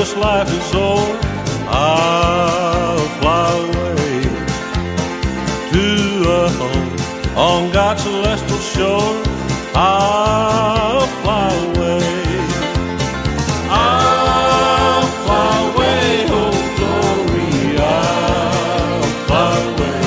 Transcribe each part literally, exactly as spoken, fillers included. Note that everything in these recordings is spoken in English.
this life is o'er, I'll fly away to a home on God's celestial shore. I'll fly away. I'll fly away, oh glory, I'll fly away.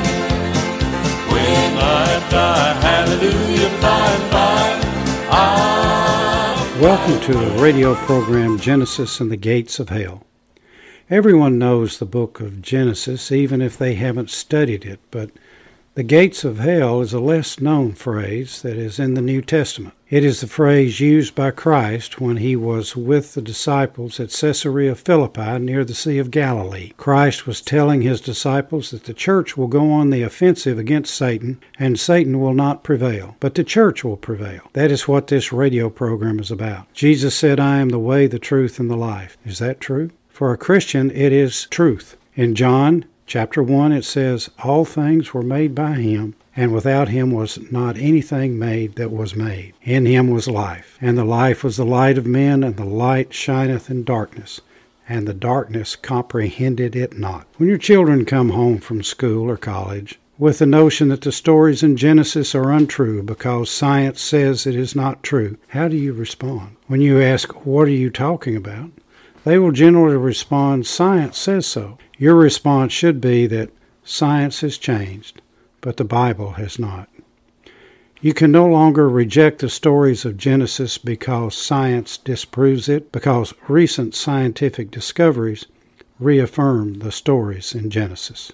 When I die, hallelujah, by and by, I'll... Welcome to the radio program Genesis and the Gates of Hell. Everyone knows the book of Genesis, even if they haven't studied it, but the gates of hell is a less known phrase that is in the New Testament. It is the phrase used by Christ when he was with the disciples at Caesarea Philippi near the Sea of Galilee. Christ was telling his disciples that the church will go on the offensive against Satan, and Satan will not prevail, but the church will prevail. That is what this radio program is about. Jesus said, "I am the way, the truth, and the life." Is that true? For a Christian, it is truth. In John Chapter one, it says, "All things were made by him, and without him was not anything made that was made. In him was life, and the life was the light of men, and the light shineth in darkness, and the darkness comprehended it not." When your children come home from school or college with the notion that the stories in Genesis are untrue because science says it is not true, how do you respond? When you ask, "What are you talking about?" they will generally respond, "Science says so." Your response should be that science has changed, but the Bible has not. You can no longer reject the stories of Genesis because science disproves it, because recent scientific discoveries reaffirm the stories in Genesis.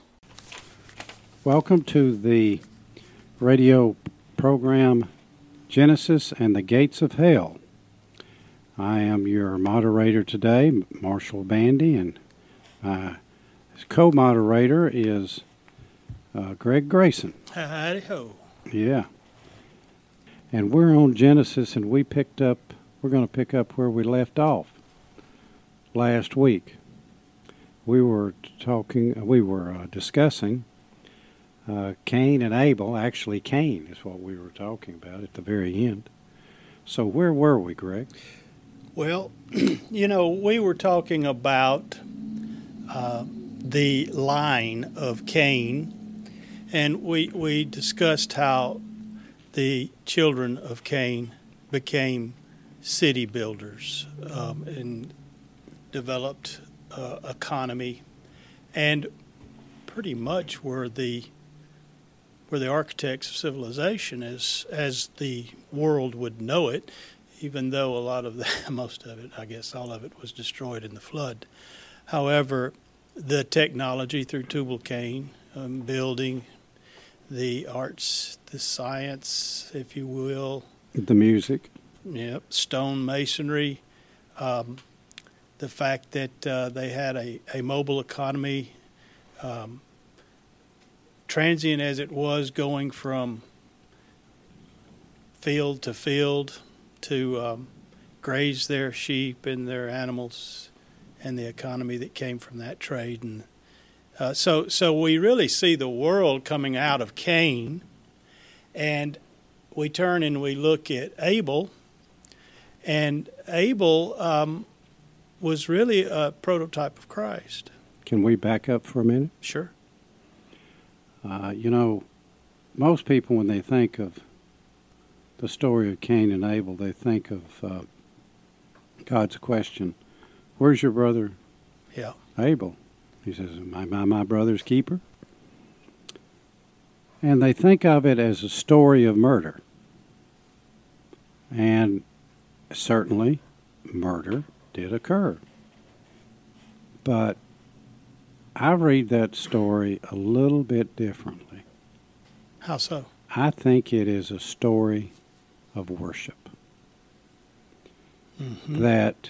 Welcome to the radio program Genesis and the Gates of Hell. I am your moderator today, Marshall Bandy, and uh, co-moderator is uh, Greg Grayson. Howdy-ho. Yeah. And we're on Genesis, and we picked up, we're going to pick up where we left off last week. We were talking, we were uh, discussing uh, Cain and Abel. Actually, Cain is what we were talking about at the very end. So where were we, Greg? Well, you know, we were talking about uh, the line of Cain, and we we discussed how the children of Cain became city builders um, and developed uh, economy, and pretty much were the were the architects of civilization as as the world would know it. Even though a lot of the, most of it, I guess all of it, was destroyed in the flood. However, the technology through Tubal-Cain, um, building, the arts, the science, if you will. The music. Yep, stone masonry. Um, the fact that uh, they had a, a mobile economy, um, transient as it was, going from field to field, to um, graze their sheep and their animals, and the economy that came from that trade. And uh, so so we really see the world coming out of Cain, and we turn and we look at Abel, and Abel um, was really a prototype of Christ. Can we back up for a minute? Sure. Uh, you know, most people, when they think of the story of Cain and Abel, they think of uh, God's question, "Where's your brother Yeah. Abel?" He says, am I my, my brother's keeper? And they think of it as a story of murder. And certainly, murder did occur. But I read that story a little bit differently. How so? I think it is a story of worship. Mm-hmm. That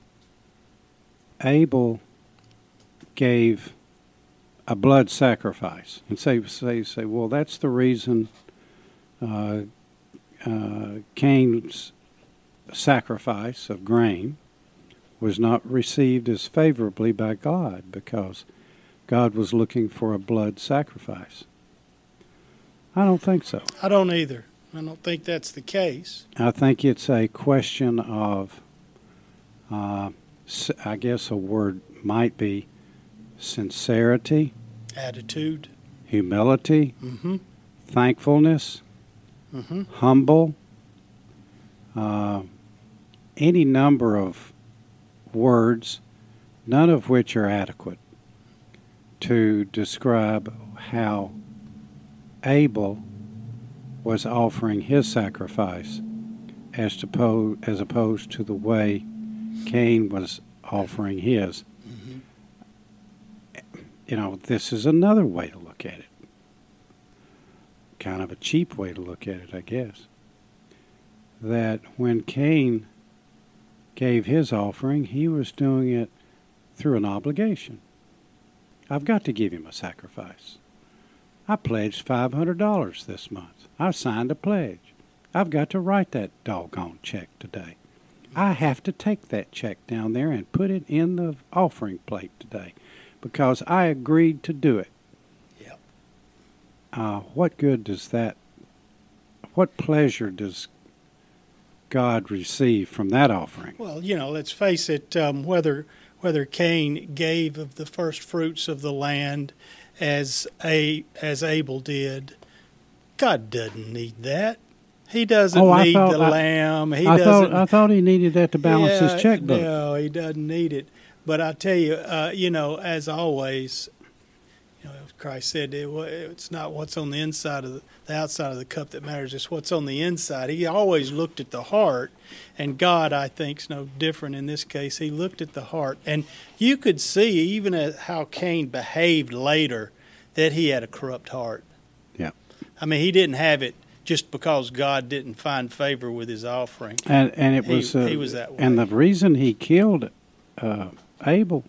Abel gave a blood sacrifice. And say, say, say, well, that's the reason uh, uh, Cain's sacrifice of grain was not received as favorably by God, because God was looking for a blood sacrifice. I don't think so. I don't either. I don't think that's the case. I think it's a question of uh, I guess a word might be sincerity, attitude, humility, mm-hmm. thankfulness, Mm-hmm. humble, uh, any number of words, none of which are adequate to describe how Abel was offering his sacrifice as, to po- as opposed to the way Cain was offering his. Mm-hmm. You know, this is another way to look at it. Kind of a cheap way to look at it, I guess. That when Cain gave his offering, he was doing it through an obligation. I've got to give him a sacrifice. I pledged five hundred dollars this month. I signed a pledge. I've got to write that doggone check today. I have to take that check down there and put it in the offering plate today because I agreed to do it. Yep. Uh, what good does that, what pleasure does God receive from that offering? Well, you know, let's face it, um, whether whether Cain gave of the first fruits of the land as a as Abel did, God doesn't need that. He doesn't oh, need thought, the I, lamb. He I doesn't. thought I thought he needed that to balance yeah, his checkbook. No, he doesn't need it. But I tell you, uh, you know, as always, you know, Christ said it, it's not what's on the inside of the, the outside of the cup that matters; it's what's on the inside. He always looked at the heart, and God, I think, is no different in this case. He looked at the heart, and you could see even at how Cain behaved later that he had a corrupt heart. Yeah, I mean, he didn't have it just because God didn't find favor with his offering. And and it he, was uh, he was that way. And the reason he killed uh, Abel,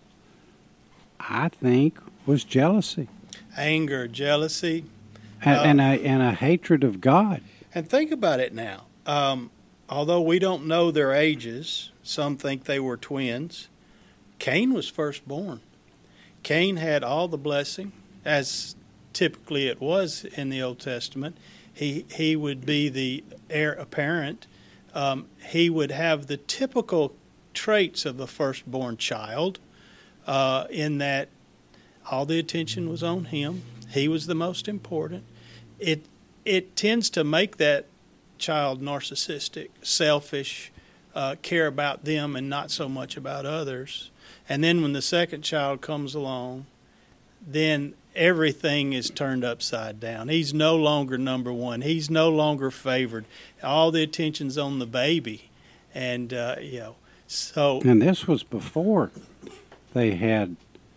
I think, was jealousy, anger, jealousy, and, uh, and a and a hatred of God. and think about it now. Um, although we don't know their ages, some think they were twins. Cain was firstborn. Cain had all the blessing, as typically it was in the Old Testament. He he would be the heir apparent. Um, he would have the typical traits of a firstborn child, uh, in that all the attention was on him. He was the most important. It it tends to make that child narcissistic, selfish, uh, care about them and not so much about others. And then when the second child comes along, then everything is turned upside down. He's no longer number one. He's no longer favored. All the attention's on the baby, and uh, you know, so. And this was before they had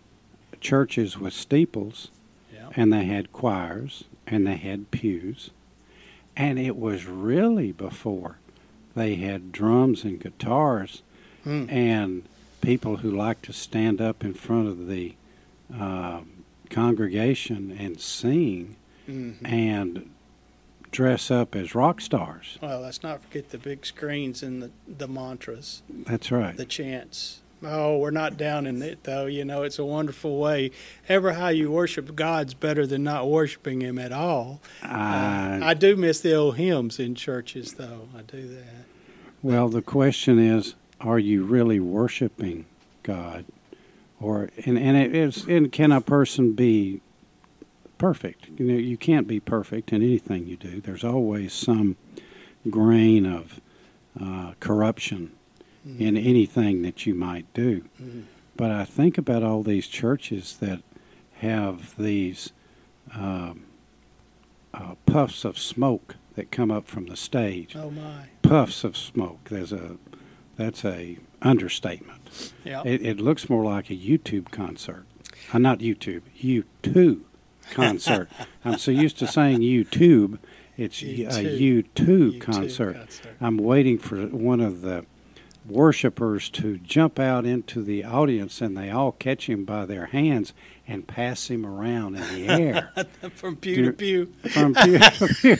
churches with steeples, Yeah. and they had choirs, and they had pews, and it was really before they had drums and guitars, Hmm. and people who liked to stand up in front of the uh, congregation and sing Mm-hmm. and dress up as rock stars. Well, let's not forget the big screens and the, the mantras, That's right. the chants. Oh, we're not down in it, though. You know, it's a wonderful way. Ever how you worship God's better than not worshiping Him at all. Uh, Uh, I do miss the old hymns in churches, though. I do that. well, the question is, are you really worshiping God? Or and, and it is and can a person be perfect? You know, you can't be perfect in anything you do. There's always some grain of uh, corruption Mm-hmm. in anything that you might do. Mm-hmm. But I think about all these churches that have these um, uh, puffs of smoke that come up from the stage. Oh, my. Puffs of smoke. There's a that's a understatement. Yeah. It, it looks more like a YouTube concert. Uh, not YouTube, U two concert. I'm so used to saying YouTube. It's U a two. U two U two concert. concert. I'm waiting for one of the worshipers to jump out into the audience, and they all catch him by their hands and pass him around in the air. From pew to pew. From pew to pew.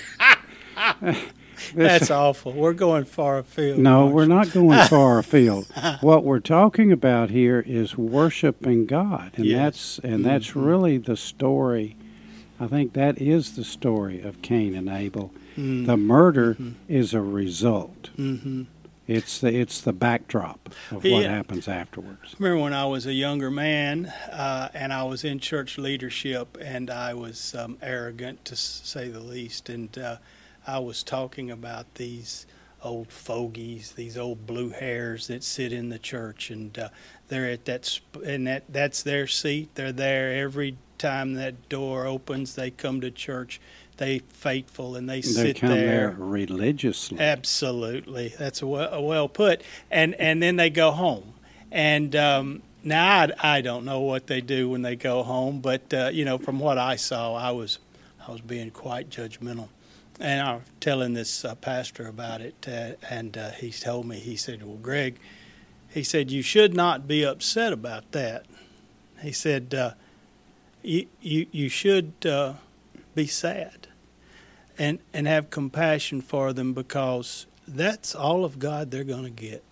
That's awful. We're going far afield. No, aren't we're you? not going far afield. What we're talking about here is worshiping God, and Yes. that's and that's Mhm. really the story. I think that is the story of Cain and Abel. Mm. The murder Mhm. is a result Mm-hmm. It's the it's the backdrop of what Yeah. happens afterwards. I remember when I was a younger man uh, and I was in church leadership, and I was um, arrogant, to s- say the least, and uh, I was talking about these old fogies, these old blue hairs that sit in the church, and uh, they're at that sp- and that that's their seat. They're there every time that door opens. They come to church. They faithful, and they, They sit come there. there religiously. Absolutely, that's well, well put. And and then they go home. And um, now I, I don't know what they do when they go home, but uh, you know, from what I saw, I was I was being quite judgmental. And I was telling this uh, pastor about it, uh, and uh, he told me, he said, "Well, Greg," he said, "you should not be upset about that." He said, uh, "You you you should uh, be sad." And and have compassion for them, because that's all of God they're going to get.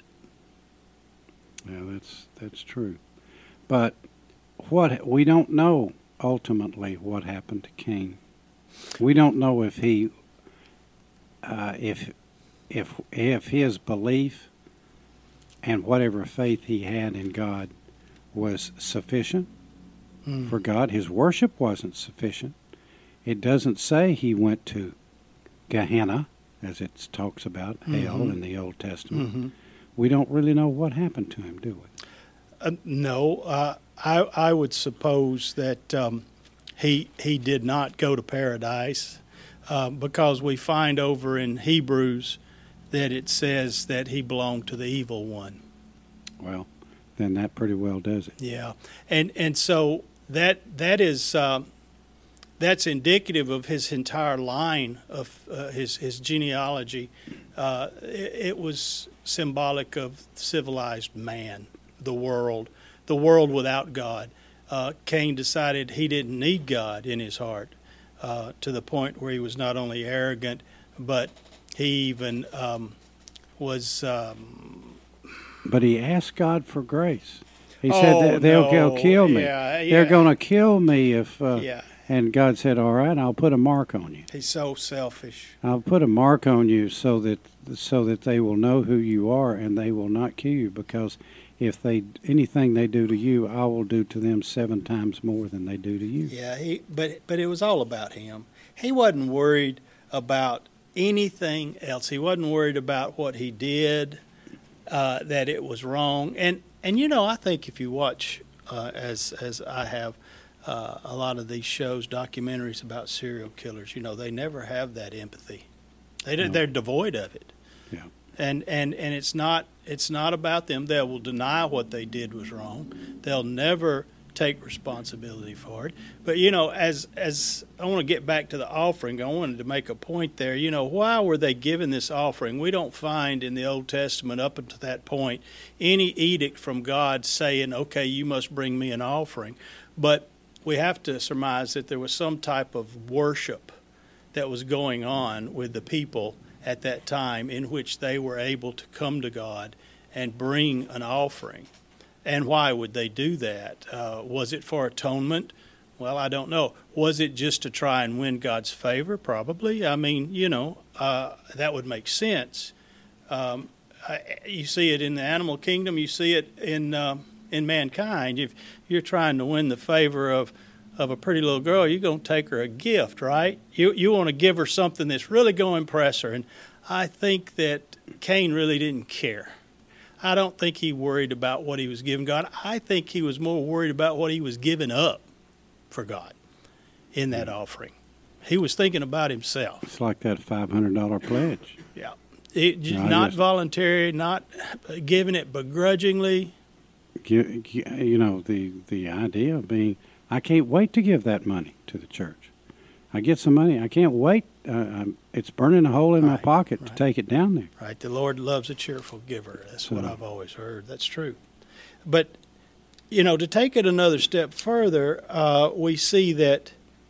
Yeah, that's that's true. But what we don't know ultimately what happened to Cain. We don't know if he, uh, if if if his belief and whatever faith he had in God was sufficient Mm. for God. His worship wasn't sufficient. It doesn't say he went to Gehenna, as it talks about, hell Mhm. in the Old Testament. Mm-hmm. We don't really know what happened to him, do we? Uh, no, uh, I I would suppose that um, he he did not go to paradise, uh, because we find over in Hebrews that it says that he belonged to the evil one. Well, then that pretty well does it. Yeah, and and so that that is um, that's indicative of his entire line of uh, his his genealogy. Uh, it, it was symbolic of civilized man, the world, the world without God. Uh, Cain decided he didn't need God in his heart, uh, to the point where he was not only arrogant, but he even um, was. Um, But he asked God for grace. He Oh, said that they'll, no. they'll kill me. Yeah, yeah. They're going to kill me if. Uh, yeah, And God said, "All right, I'll put a mark on you. he's so selfish. I'll put a mark on you so that so that they will know who you are, and they will not kill you. Because if they anything they do to you, I will do to them seven times more than they do to you." Yeah, he but but it was all about him. He wasn't worried about anything else. He wasn't worried about what he did, uh, that it was wrong. And and you know, I think if you watch, uh, as as I have, uh, a lot of these shows, documentaries about serial killers, you know, they never have that empathy. They No. they're devoid of it. Yeah. And and and it's not it's not about them. They will deny what they did was wrong. They'll never take responsibility for it. But you know, as as I want to get back to the offering, I wanted to make a point there. You know, why were they given this offering? We don't find in the Old Testament up until that point any edict from God saying, "Okay, you must bring me an offering." But we have to surmise that there was some type of worship that was going on with the people at that time, in which they were able to come to God and bring an offering. And why would they do that? Uh, was it for atonement? Well, I don't know. Was it just to try and win God's favor? Probably. I mean, you know, uh, that would make sense. Um, I, you see it in the animal kingdom. You see it in uh, in mankind. If you're trying to win the favor of of a pretty little girl, you're going to take her a gift, right? You you want to give her something that's really going to impress her. And I think that Cain really didn't care. I don't think he worried about what he was giving God. I think he was more worried about what he was giving up for God in that offering. He was thinking about himself. It's like that five hundred dollar pledge. Yeah. It, No, I not just- voluntary, not giving it begrudgingly. You, you know, the, the idea of being, I can't wait to give that money to the church. I get some money. I can't wait. Uh, I'm, it's burning a hole in my Right, pocket to right. take it down there. Right, the Lord loves a cheerful giver. That's what So- I've always heard. That's true. But, you know, to take it another step further, uh, we see that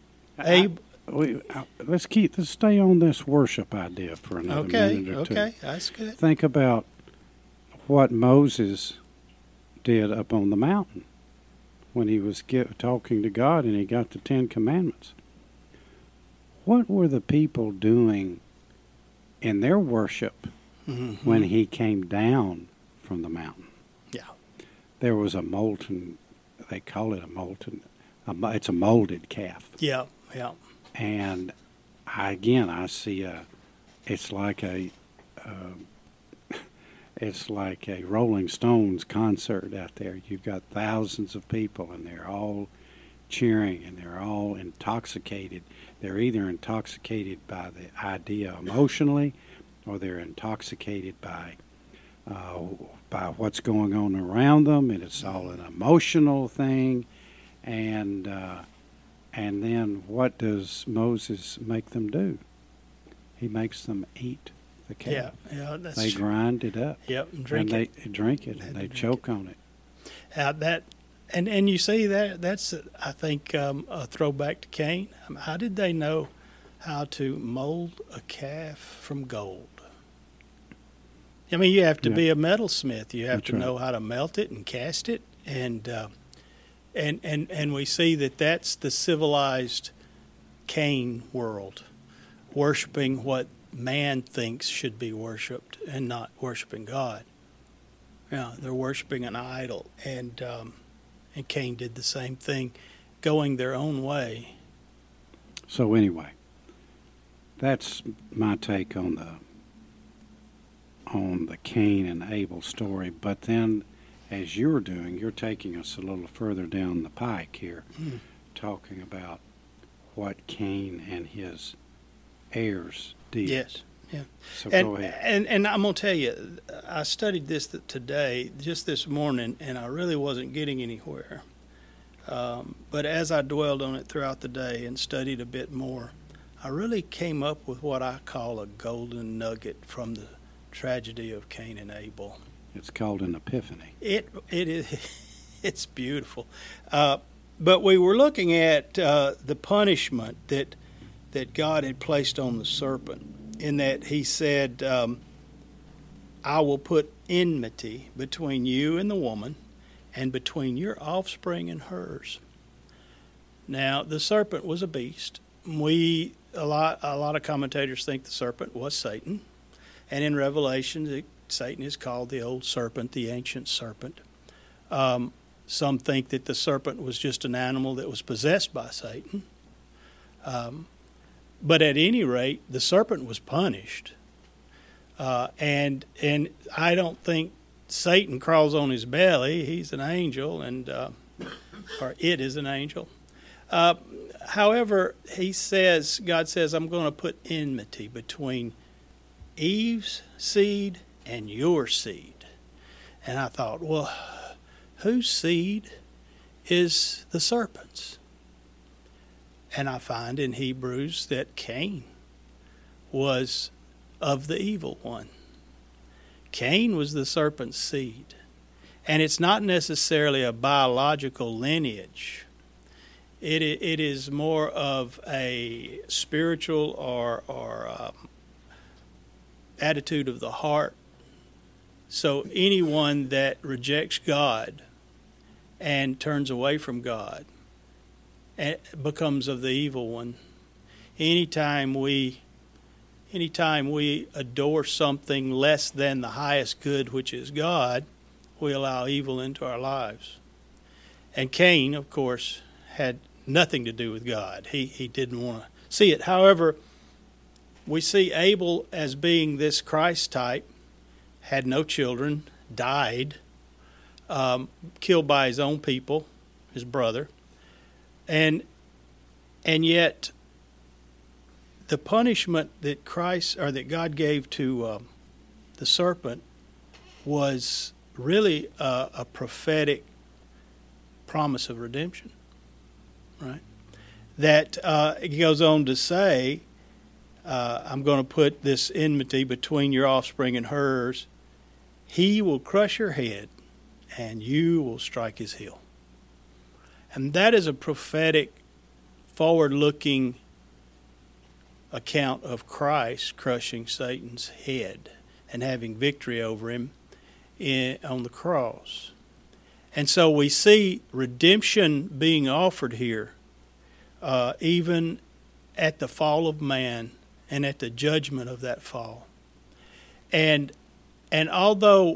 Abe. We, uh, let's keep, let's stay on this worship idea for another Okay, minute or two. okay, that's good. Think about what Moses did up on the mountain when he was get, talking to God and he got the Ten Commandments. What were the people doing in their worship Mm-hmm. when he came down from the mountain. Yeah. There was a molten, they call it a molten, a, mo- it's a molded calf. Yeah, yeah. And I, again, I see a, it's like a, uh, it's like a Rolling Stones concert out there. You've got thousands of people, and they're all cheering, and they're all intoxicated. They're either intoxicated by the idea emotionally, or they're intoxicated by uh, by what's going on around them, and it's all an emotional thing. And uh, and then what does Moses make them do? He makes them eat the calf. Yeah, yeah, that's They true. grind it up. Yep, and drink and it. they drink it, And and they they drink choke on it. Uh, that, and and you see that that's I think um, a throwback to Cain. I mean, how did they know how to mold a calf from gold? I mean, you have to Yeah. be a metalsmith. You have That's to right. know how to melt it and cast it, and uh, and and and we see that that's the civilized Cain world, worshiping what man thinks should be worshipped and not worshiping God. Yeah, they're worshiping an idol, and um, and Cain did the same thing, going their own way. So anyway, that's my take on the on the Cain and Abel story. But then, as you're doing, you're taking us a little further down the pike here, Mm. talking about what Cain and his heirs did. Yes, yeah. So And, go ahead. and and I'm gonna tell you, I studied this th- today, just this morning, and I really wasn't getting anywhere. Um, but as I dwelled on it throughout the day and studied a bit more, I really came up with what I call a golden nugget from the tragedy of Cain and Abel. It's called an epiphany. It it is it's beautiful, uh, but we were looking at uh, the punishment that that God had placed on the serpent, in that He said, um, "I will put enmity between you and the woman, and between your offspring and hers." Now, the serpent was a beast. We a lot a lot of commentators think the serpent was Satan, and in Revelation, it, Satan is called the old serpent, the ancient serpent. Um, some think that the serpent was just an animal that was possessed by Satan. Um, but at any rate, the serpent was punished, uh, and and I don't think Satan crawls on his belly. He's an angel, and uh, or it is an angel. Uh, however, he says, God says, "I'm going to put enmity between Eve's seed and your seed." And I thought, well, whose seed is the serpent's? And I find in Hebrews that Cain was of the evil one. Cain was the serpent's seed. And it's not necessarily a biological lineage. It it is more of a spiritual or or um, attitude of the heart. So anyone that rejects God and turns away from God and becomes of the evil one. Anytime we anytime we adore something less than the highest good, which is God, we allow evil into our lives. And Cain, of course, had nothing to do with God. He he didn't want to see it. However, we see Abel as being this Christ type, had no children, died, um, killed by his own people, his brother, and and yet the punishment that Christ or that God gave to um, the serpent was really a, a prophetic promise of redemption, right? That uh, he goes on to say, uh, "I'm going to put this enmity between your offspring and hers. He will crush your head, and you will strike his heel." And that is a prophetic, forward-looking account of Christ crushing Satan's head and having victory over him in, on the cross. And so we see redemption being offered here, uh, even at the fall of man and at the judgment of that fall. And and although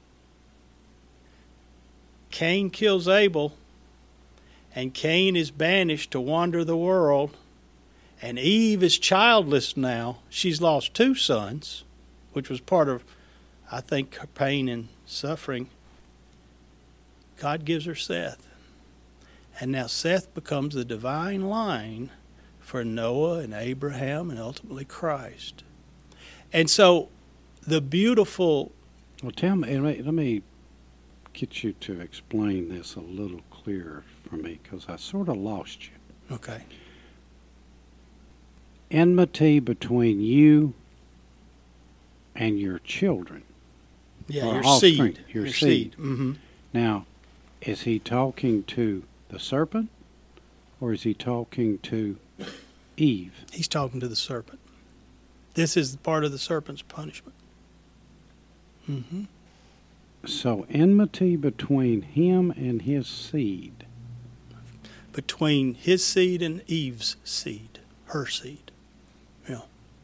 Cain kills Abel, and Cain is banished to wander the world, and Eve is childless now. She's lost two sons, which was part of, I think, her pain and suffering. God gives her Seth. And now Seth becomes the divine line for Noah and Abraham and ultimately Christ. And so the beautiful... Well, tell me, let me, let me get you to explain this a little clearer for me, because I sort of lost you. Okay. Enmity between you and your children. Yeah, or your offspring, seed. Your, your seed. seed. Mm-hmm. Now, is he talking to the serpent, or is he talking to Eve? He's talking to the serpent. This is part of the serpent's punishment. Mm-hmm. So enmity between him and his seed. Between his seed and Eve's seed, her seed. Yeah.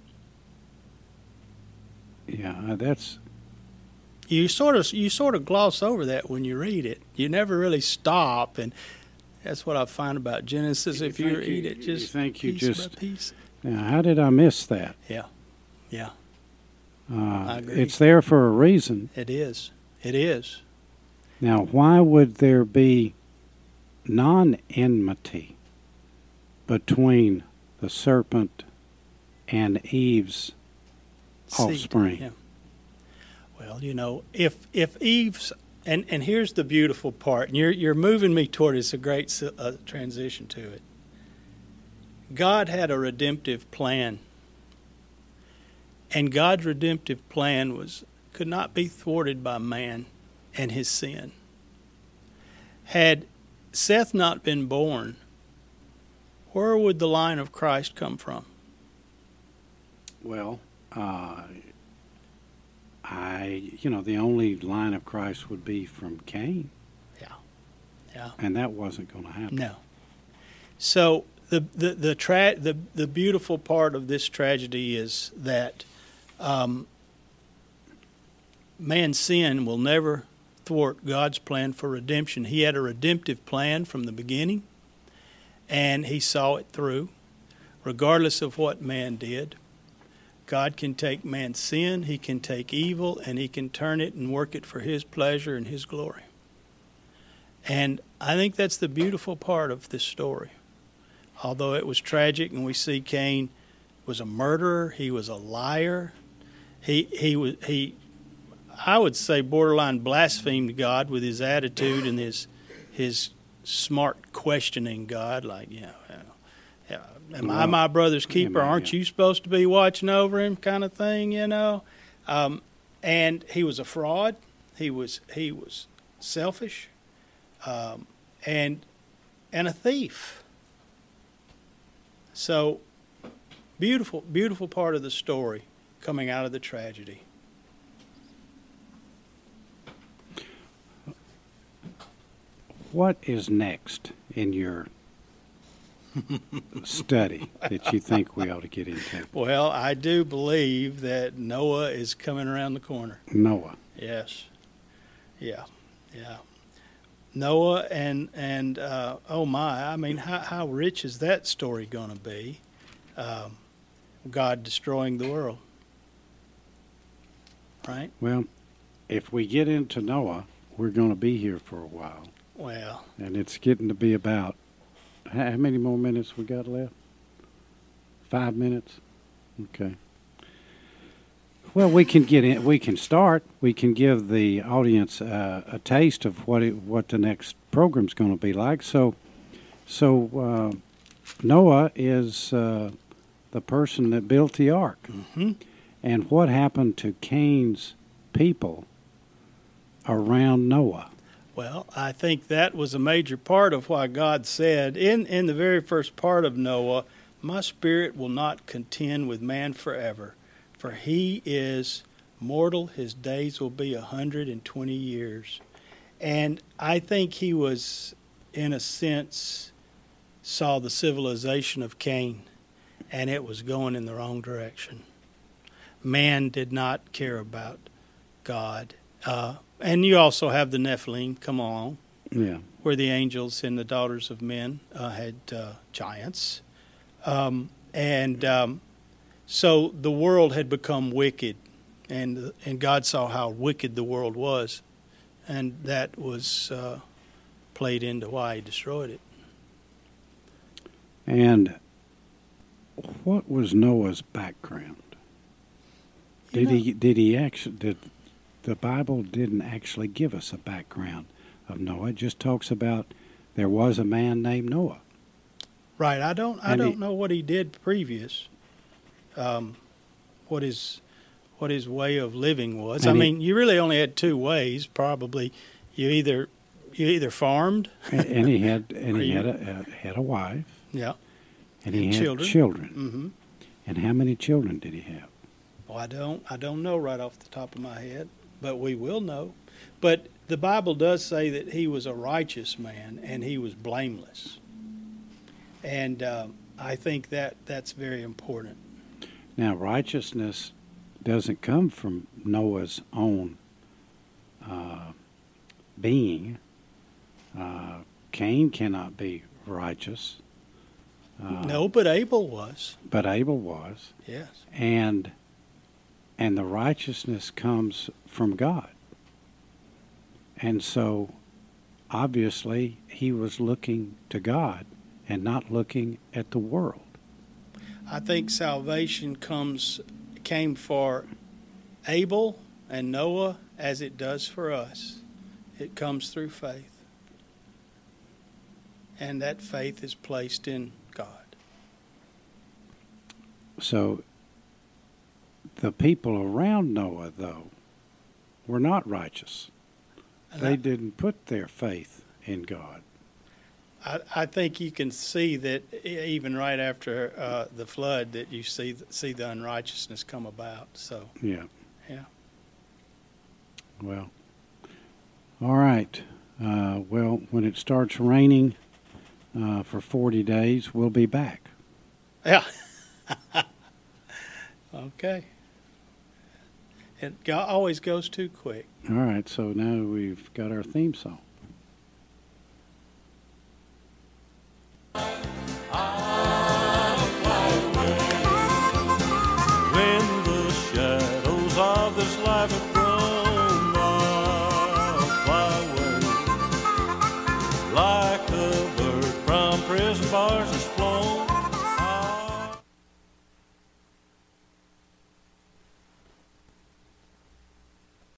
Yeah, that's... You sort of you sort of gloss over that when you read it. You never really stop, and that's what I find about Genesis. You If you think read you- it, just you think you piece just- by piece. Now, how did I miss that? Yeah, yeah, Uh, I agree. It's there for a reason. it is. It is. Now, why would there be non-enmity between the serpent and Eve's Seed, offspring? yeah. Well, you know, if if Eve's and and here's the beautiful part, and you're you're moving me toward it's a great uh, transition to it. God had a redemptive plan, and God's redemptive plan was could not be thwarted by man and his sin. Had Seth not been born, where would the line of Christ come from? Well, uh, I, you know, the only line of Christ would be from Cain. Yeah, yeah. And that wasn't going to happen. No. So the the the tra- the the beautiful part of this tragedy is that um, man's sin will never thwart God's plan for redemption. He had a redemptive plan from the beginning, and he saw it through, regardless of what man did. God can take man's sin, he can take evil, and he can turn it and work it for his pleasure and his glory. And I think that's the beautiful part of this story. Although it was tragic, and we see Cain was a murderer, he was a liar, he he was he I would say borderline blasphemed God with his attitude and his his smart questioning God, like, you know, yeah, am I my brother's keeper? Yeah, Aren't yeah. you supposed to be watching over him, kind of thing, you know? Um, and he was a fraud. He was he was selfish, um, and and a thief. So beautiful, beautiful part of the story coming out of the tragedy. What is next in your study that you think we ought to get into? Well, I do believe that Noah is coming around the corner. Noah. Yes. Yeah. Yeah. Noah and, and uh, oh my, I mean, how, how rich is that story going to be? Um, God destroying the world. Right? Well, if we get into Noah, we're going to be here for a while. Well, And it's getting to be about, how how many more minutes we got left? Five minutes? Okay. Well, we can get in, we can start. We can give the audience uh, a taste of what it, what the next program's going to be like. So, so uh, Noah is uh, the person that built the ark. mm-hmm. And what happened to Cain's people around Noah? Well, I think that was a major part of why God said in, in the very first part of Noah, my spirit will not contend with man forever, for he is mortal, his days will be a hundred and twenty years. And I think he was, in a sense, saw the civilization of Cain, and it was going in the wrong direction. man did not care about God. Uh, and you also have the Nephilim come along, Yeah. where the angels and the daughters of men uh, had uh, giants. Um, and um, so the world had become wicked, and and God saw how wicked the world was, and that was uh, played into why He destroyed it. And what was Noah's background? You Did know- he did he actually did the Bible didn't actually give us a background of Noah? It just talks about there was a man named Noah. Right. I don't. I And don't he- know what he did previous. Um, what his what his way of living was. I And he- mean, you really only had two ways. Probably, you either you either farmed, and, and he had and Are he you- had a, a had a wife, yeah. and he And had children. children. Mm-hmm. And how many children did he have? Well, I don't. I don't know right off the top of my head, but we will know. But the Bible does say that he was a righteous man and he was blameless, and um, I think that that's very important. Now, righteousness doesn't come from Noah's own uh, being. Uh, Cain cannot be righteous. Uh, no, but Abel was. But Abel was. Yes. And and the righteousness comes from God. And so, obviously, he was looking to God and not looking at the world. I think salvation comes came for Abel and Noah as it does for us. It comes through faith. And that faith is placed in God. So, the people around Noah, though, were not righteous. And They I, didn't put their faith in God. I, I think you can see that e- even right after uh, the flood, that you see see the unrighteousness come about. So Yeah. yeah. Well, all right. Uh, well, when it starts raining uh, for forty days, we'll be back. Yeah. Okay. It go- always goes too quick. All right. So now we've got our theme song.